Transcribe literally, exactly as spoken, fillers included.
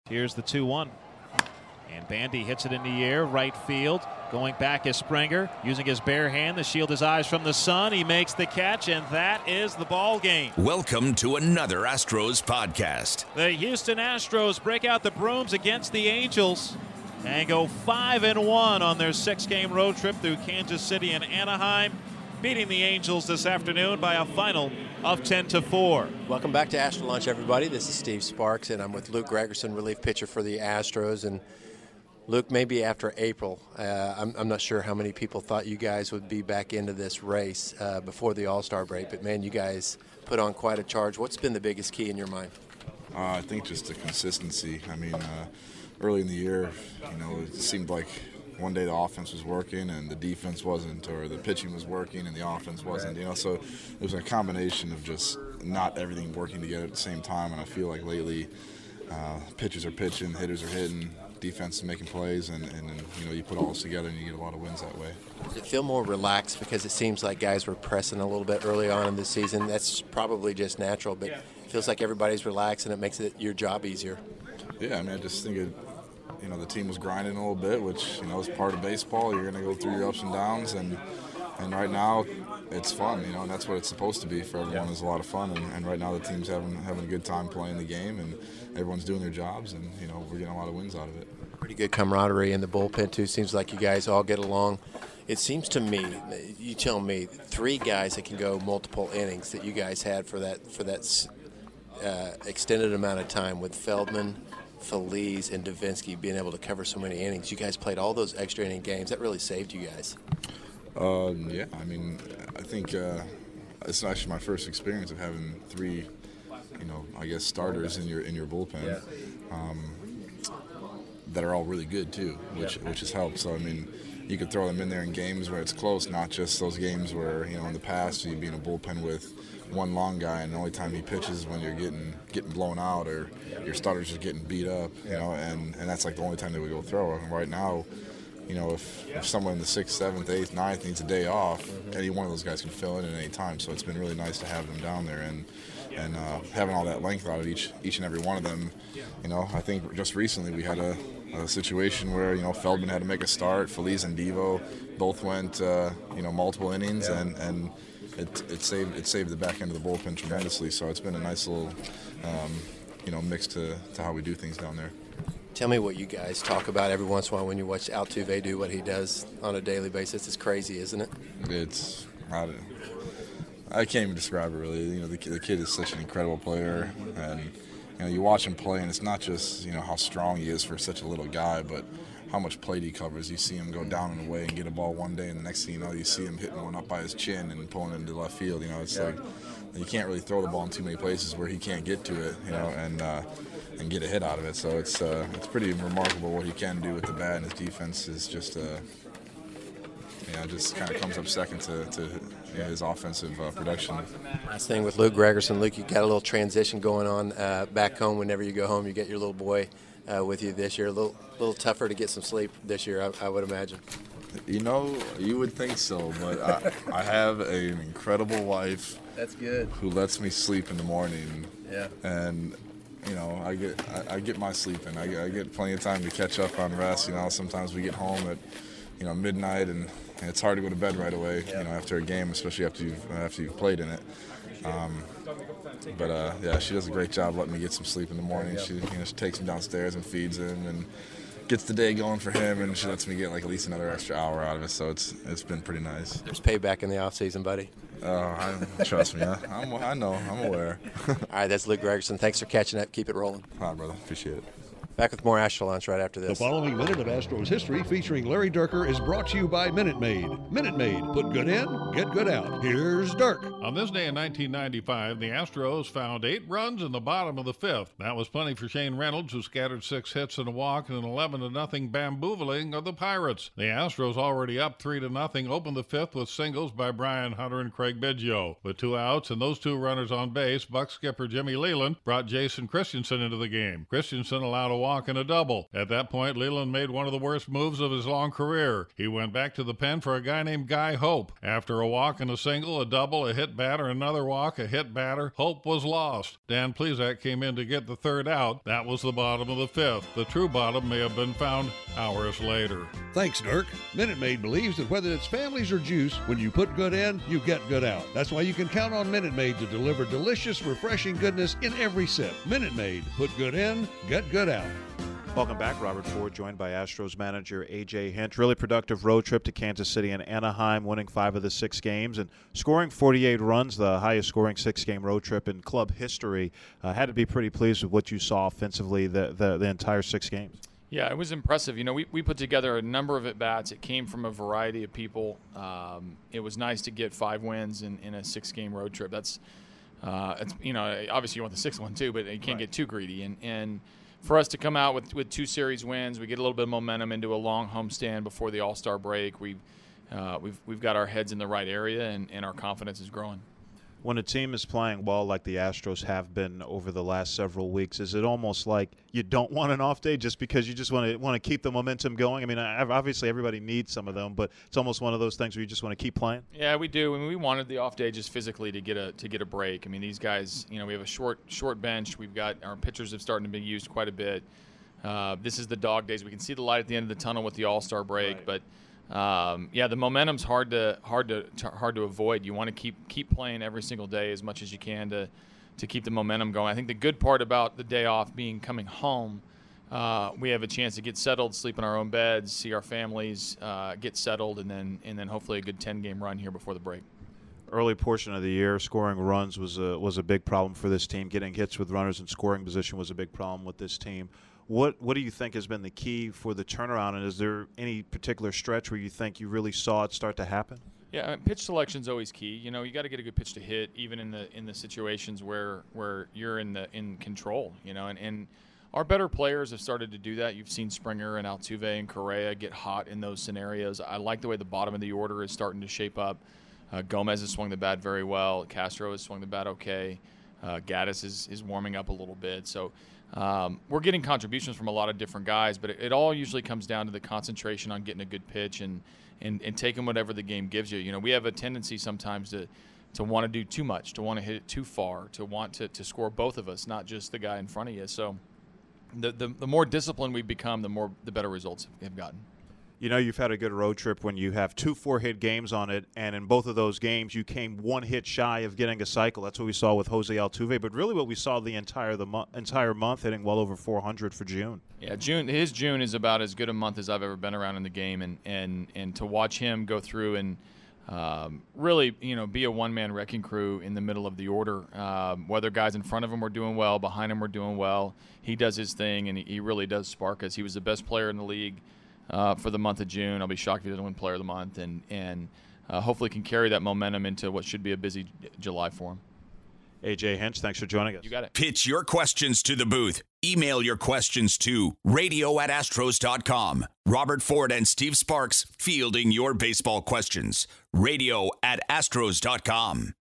Here's the two one. And Bandy hits it in the air, right field. Going back is Springer, using his bare hand to shield his eyes from the sun. He makes the catch, and that is the ball game. Welcome to another Astros podcast. The Houston Astros break out the brooms against the Angels and go five and one on their six-game road trip through Kansas City and Anaheim, beating the Angels this afternoon by a final of ten to four. Welcome back to Astro Lunch, everybody. This is Steve Sparks, and I'm with Luke Gregerson, relief pitcher for the Astros. And Luke, maybe after April, uh, I'm, I'm not sure how many people thought you guys would be back into this race uh, before the All-Star break, but man, you guys put on quite a charge. What's been the biggest key in your mind? Uh, I think just the consistency. I mean, uh, early in the year, you know, it seemed like one day the offense was working and the defense wasn't, or the pitching was working and the offense wasn't, you know, so it was a combination of just not everything working together at the same time, and I feel like lately uh, pitchers are pitching, hitters are hitting, defense is making plays, and, and, and you know, you put all this together and you get a lot of wins that way. Does it feel more relaxed because it seems like guys were pressing a little bit early on in the season? That's probably just natural, but it feels like everybody's relaxed and it makes it your job easier. Yeah, I mean, I just think it, you know, the team was grinding a little bit, which, you know, is part of baseball. You're going to go through your ups and downs, and and right now it's fun, you know, and that's what it's supposed to be for everyone. It's a lot of fun, and, and right now the team's having having a good time playing the game, and everyone's doing their jobs, and, you know, we're getting a lot of wins out of it. Pretty good camaraderie in the bullpen, too. Seems like you guys all get along. It seems to me, you tell me, three guys that can go multiple innings that you guys had for that for that uh, extended amount of time with Feldman, Feliz, and Davinsky being able to cover so many innings. You guys played all those extra inning games. That really saved you guys. Uh, yeah, I mean, I think uh, it's actually my first experience of having three, you know, I guess starters in your in your bullpen. Yeah. Um, that are all really good too, which yeah. which has helped. So I mean, you could throw them in there in games where it's close, not just those games where, you know, in the past you'd be in a bullpen with one long guy and the only time he pitches is when you're getting getting blown out or your starter's just getting beat up, you know, and, and that's like the only time they would go throw. And right now, you know, if, if someone in the sixth, seventh, eighth, ninth needs a day off, mm-hmm. any one of those guys can fill in at any time. So it's been really nice to have them down there and and uh, having all that length out of each each and every one of them. You know, I think just recently we had a, a situation where, you know, Feldman had to make a start. Feliz and Devo both went, uh, you know, multiple innings, yeah. and, and it, it saved it saved the back end of the bullpen tremendously. So it's been a nice little, um, you know, mix to, to how we do things down there. Tell me what you guys talk about every once in a while when you watch Altuve do what he does on a daily basis. It's crazy, isn't it? It's I, I can't even describe it really. You know, the, the kid is such an incredible player, and you know, you watch him play, and it's not just, you know, how strong he is for such a little guy, but how much plate he covers. You see him go down and away and get a ball one day, and the next thing you know, you see him hitting one up by his chin and pulling it into left field. You know, it's yeah. like you can't really throw the ball in too many places where he can't get to it, you know, and uh, and get a hit out of it. So it's uh, it's pretty remarkable what he can do with the bat, and his defense is just, uh, you know, just kind of comes up second to, to you know, his offensive uh, production. Last thing with Luke Gregerson. Luke, you got a little transition going on uh, back home. Whenever you go home, you get your little boy uh, with you this year. A little, little tougher to get some sleep this year, I, I would imagine. You know, you would think so, but I, I have an incredible wife. That's good. Who lets me sleep in the morning. Yeah. And you know, I get I, I get my sleep in. I, I get plenty of time to catch up on rest. You know, sometimes we get home at, you know, midnight, and, and it's hard to go to bed right away. Yeah. You know, after a game, especially after you've after you've played in it. Um, but uh, yeah, she does a great job letting me get some sleep in the morning. She, you know, she takes him downstairs and feeds him and gets the day going for him, and she lets me get like at least another extra hour out of it. So it's it's been pretty nice. There's payback in the off season, buddy. Oh, I, trust me, I, I'm, I know, I'm aware. All right, that's Luke Gregerson. Thanks for catching up. Keep it rolling. All right, brother. Appreciate it. Back with more Astro Lunch right after this. The following minute of Astros history featuring Larry Dierker is brought to you by Minute Maid. Minute Maid, put good in, get good out. Here's Dirk. On this day in nineteen ninety-five, the Astros found eight runs in the bottom of the fifth. That was plenty for Shane Reynolds, who scattered six hits and a walk in an eleven to nothing bambooveling of the Pirates. The Astros, already up three to nothing, opened the fifth with singles by Brian Hunter and Craig Biggio. With two outs and those two runners on base, Buck skipper Jimmy Leland brought Jason Christensen into the game. Christensen allowed a walk walk and a double. At that point, Leland made one of the worst moves of his long career. He went back to the pen for a guy named Guy Hope. After a walk and a single, a double, a hit batter, another walk, a hit batter, Hope was lost. Dan Plesac came in to get the third out. That was the bottom of the fifth. The true bottom may have been found hours later. Thanks, Dirk. Minute Maid believes that whether it's families or juice, when you put good in, you get good out. That's why you can count on Minute Maid to deliver delicious, refreshing goodness in every sip. Minute Maid. Put good in, get good out. Welcome back. Robert Ford joined by Astros manager A J Hinch. Really productive road trip to Kansas City and Anaheim, winning five of the six games and scoring forty-eight runs, the highest scoring six-game road trip in club history. Uh, had to be pretty pleased with what you saw offensively the, the, the entire six games. Yeah, it was impressive. You know, we, we put together a number of at-bats. It came from a variety of people. Um, it was nice to get five wins in, in a six-game road trip. That's, uh, it's, you know, obviously you want the sixth one too, but you can't right. get too greedy. And, and for us to come out with, with two series wins, we get a little bit of momentum into a long homestand before the All-Star break. We've, uh, we've, we've got our heads in the right area, and, and our confidence is growing. When a team is playing well like the Astros have been over the last several weeks, is it almost like you don't want an off day just because you just want to want to keep the momentum going? I mean, obviously everybody needs some of them, but it's almost one of those things where you just want to keep playing. Yeah, we do. I mean, we wanted the off day just physically to get a to get a break. I mean, these guys, you know, we have a short short bench. We've got our pitchers have started to be used quite a bit. Uh, this is the dog days. We can see the light at the end of the tunnel with the All-Star break, right. but. Um, yeah, the momentum's hard to hard to, to hard to avoid. You want to keep keep playing every single day as much as you can to to keep the momentum going. I think the good part about the day off being coming home, uh, we have a chance to get settled, sleep in our own beds, see our families, uh, get settled, and then and then hopefully a good ten-game run here before the break. Early portion of the year, scoring runs was a was a big problem for this team. Getting hits with runners in scoring position was a big problem with this team. What what do you think has been the key for the turnaround, and is there any particular stretch where you think you really saw it start to happen? Yeah, I mean, pitch selection is always key. You know, you got to get a good pitch to hit, even in the in the situations where where you're in the in control. You know, and, and our better players have started to do that. You've seen Springer and Altuve and Correa get hot in those scenarios. I like the way the bottom of the order is starting to shape up. Uh, Gomez has swung the bat very well. Castro has swung the bat okay. Uh, Gaddis is is warming up a little bit. So. Um, we're getting contributions from a lot of different guys, but it, it all usually comes down to the concentration on getting a good pitch and, and, and taking whatever the game gives you. You know, we have a tendency sometimes to to want to do too much, to want to hit it too far, to want to, to score both of us, not just the guy in front of you. So the, the the more disciplined we become, the more the better results have gotten. You know, you've had a good road trip when you have two four-hit games on it, and in both of those games you came one hit shy of getting a cycle. That's what we saw with Jose Altuve, but really what we saw the entire the mo- entire month, hitting well over four hundred for June. Yeah, June. His June is about as good a month as I've ever been around in the game, and and, and to watch him go through and um, really, you know, be a one-man wrecking crew in the middle of the order. Um, whether guys in front of him were doing well, behind him were doing well, he does his thing, and he, he really does spark us. He was the best player in the league. Uh, for the month of June. I'll be shocked if he doesn't win Player of the Month, and and uh, hopefully can carry that momentum into what should be a busy July for him. A J Hinch, thanks for joining us. You got it. Pitch your questions to the booth. Email your questions to radio at astros dot com. Robert Ford and Steve Sparks fielding your baseball questions. radio at astros dot com.